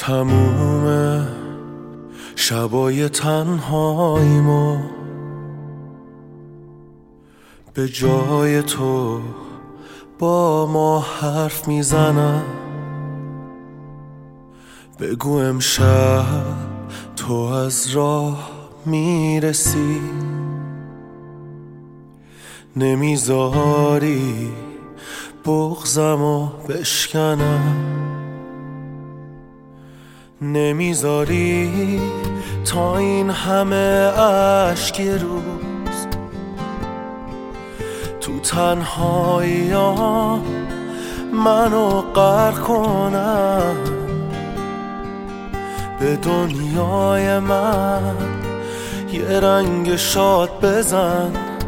تموم شبای تنهاییمو به جای تو با ما حرف میزنم. بگو امشب تو از راه میرسی، نمیذاری بغضمو بشکنم، نمیذاری تا این همه اشک روز تو تنهایی‌ام منو غرق کنم. به دنیای من یه رنگ شاد بزن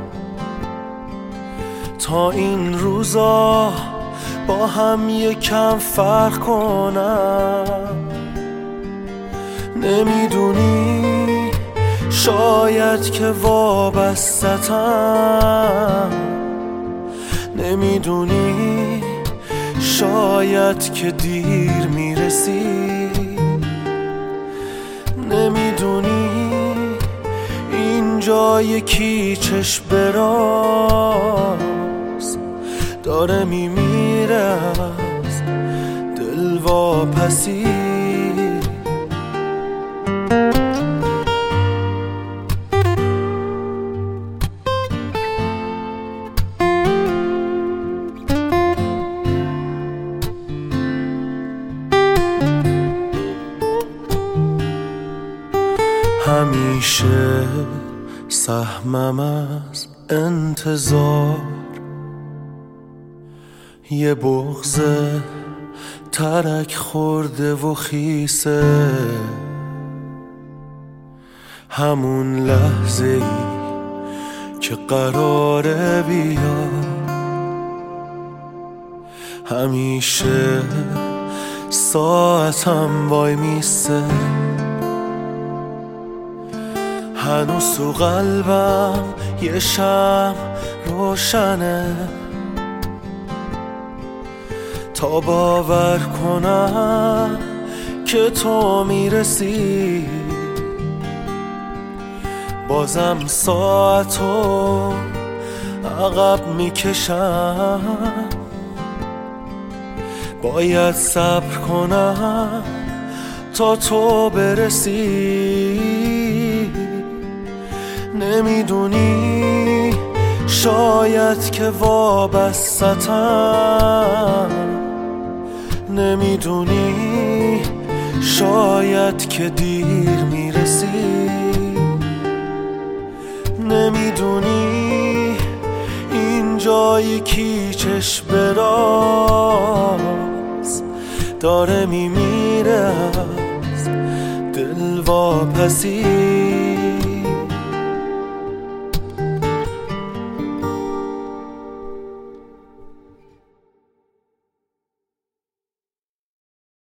تا این روزا با هم یکم فرق کنم. نمیدونی شاید که وابسته‌ام، نمیدونی شاید که دیر میرسی، نمیدونی اینجا یکی چشم براز داره میمیره از دل واپسی. همیشه سهمم از انتظار یه بغض ترک خورده و خیسه، همون لحظه ای که قراره بیا. همیشه ساعتم وای میسه، هنوز تو قلبم یه شمع روشنه تا باور کنم که تو میرسی. بازم ساعتو عقب میکشم، باید صبر کنم تا تو برسی. نمیدونی شاید که وابسته‌ام، نمیدونی شاید که دیر میرسی، نمیدونی اینجا یکی چشم براز داره میمیره از دل واپسی.